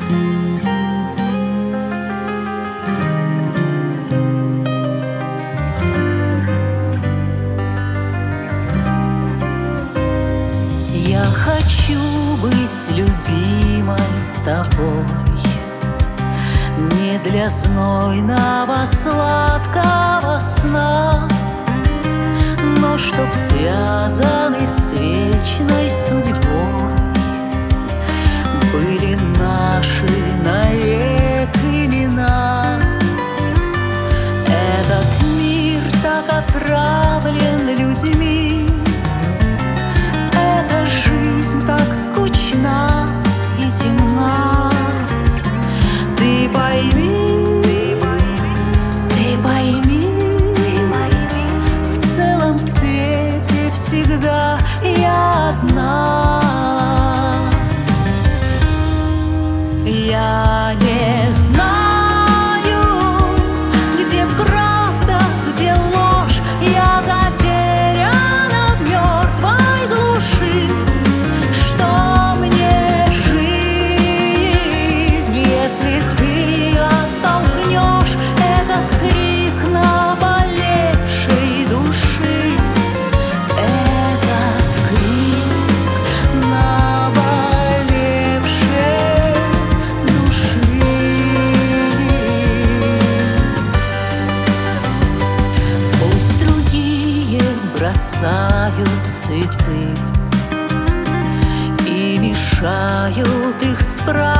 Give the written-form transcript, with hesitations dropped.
Я хочу быть любимой тобой, не для знойного сладкого сна, но чтоб связаны с вечной судьбой были наши навек имена. Этот мир так отравлен людьми, эта жизнь так скучна и темна. Ты пойми, ты пойми, в целом свете всегда я одна. Я не знаю, где правда, где ложь, я затеряна в мертвой глуши. Что мне жизнь, если ты оттолкнешь этот крик наболевшей души? Этот крик наболевшей души. Пусть другие бросают цветы и мешают их справить,